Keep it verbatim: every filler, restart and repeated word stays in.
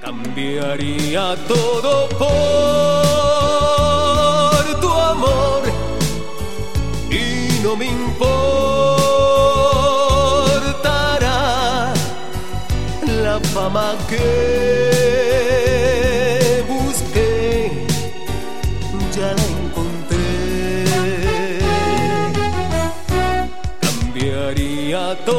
Cambiaría todo por tu amor y no me importará la fama que busqué, ya la encontré. Cambiaría todo